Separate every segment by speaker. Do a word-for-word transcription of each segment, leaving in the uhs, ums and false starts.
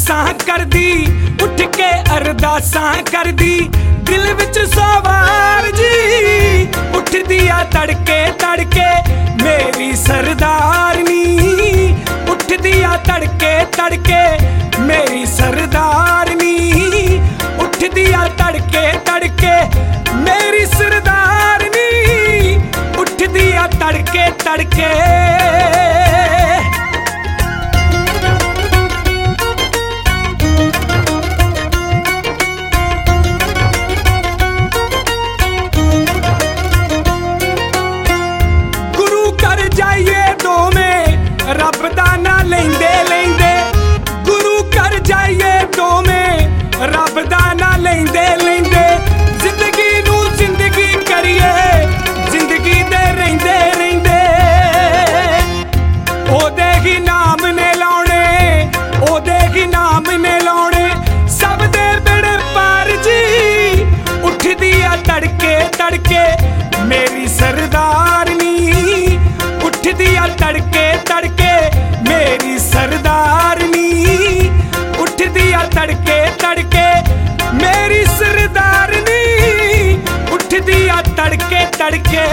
Speaker 1: अरदासां करदी, उठ के अरदासां करदी, दिल विच सवार जी। उठदी आ तड़के तड़के मेरी सरदारनी, उठदी आ तड़के तड़के मेरी सरदारनी, उठदी आ तड़के तड़के मेरी सरदारनी, उठदी आ तड़के तड़के। रब दा ना लेंदे लेंदे गुरु कर जाइए दोवें, रब दा ना लेंदे लेंदे जिंदगी नू जिंदगी करिए, जिंदगी दे रहिंदे रहिंदे ओदे ही नाम ने लाउणे, ओदे ही नाम ने लाउणे सब दे बेड़े पार जी। उठदी आ तड़के तड़के मेरी सरदारनी, उठदी आ तड़के तड़के मेरी सरदारनी, उठदी आ तड़के तड़के मेरी सरदारनी, उठदी आ तड़के तड़के।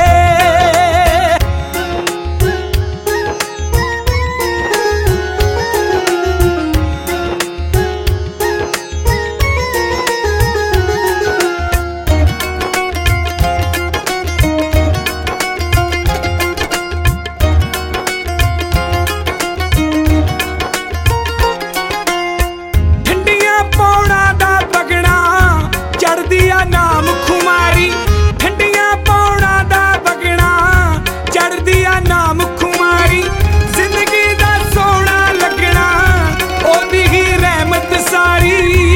Speaker 1: नाम खुमारी ठंडियां पौड़ा दा बगना, चढ़दिया नाम खुमारी जिंदगी दा सोना लगना, ओदी ही रहमत सारी।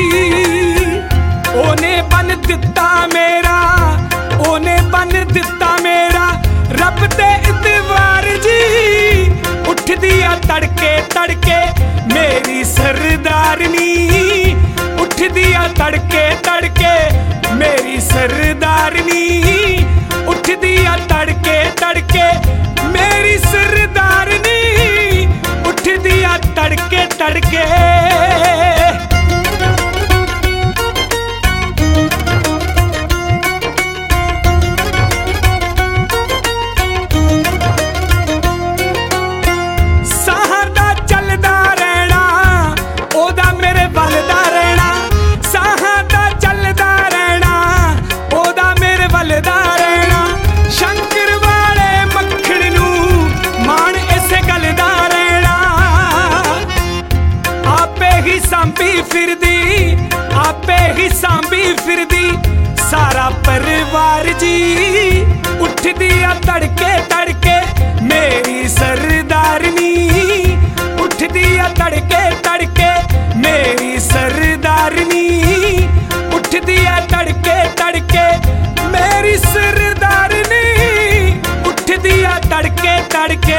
Speaker 1: ओने बन दिता मेरा, ओने बन दिता मेरा रब ते इतवार जी। उठदी आ तड़के तड़के मेरी सरदारनी, उठदी आ तड़के तड़के मेरी सरदारनी, उठदी आ तड़के तड़के मेरी सरदारनी, उठदी आ तड़के तड़के। साहां दा चलदा रहना, ओदा मेरे वल दा रहना, साहां दा चलदा रहना, ओदा मेरे वल दा रहना। शंकर वाले मक्खण नू मान इसे गल दा रहना, आपे ही सांभी फिरदी, आपे ही सांभी फिरदी सारा परिवार जी। उठदी आ तड़के तड़के मेरी सरदारनी, उठदी आ तड़के तड़के मेरी सरदारनी, उठदी आ तड़के तड़के मेरी सरदारनी, उठदी आ तड़के तड़के।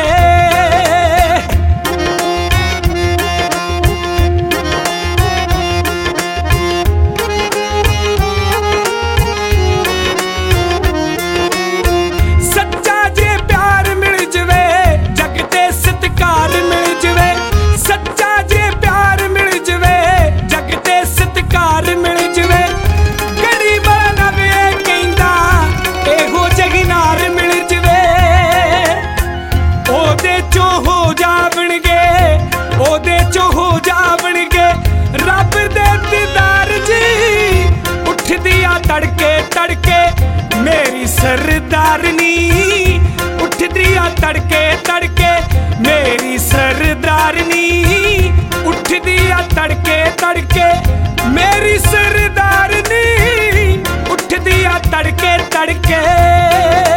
Speaker 1: सच्चा जे प्यार मिल जवे जग ते सत्कार मिल जवे, सच्चा जे प्यार मिल जवे जग ते सत्कार मिल जवे। गरीब नवे कहंदा एहो जगनार मिल जवे, ओदे चों हो जावणगे, ओदे चों हो जावणगे रब दे दीदार जी। उठदी आ तड़के तड़के मेरी सरदारनी, उठदी आ तड़के तड़के मेरी सरदारनी, उठदी आ तड़के तड़के मेरी सरदारनी, उठदी आ तड़के तड़के।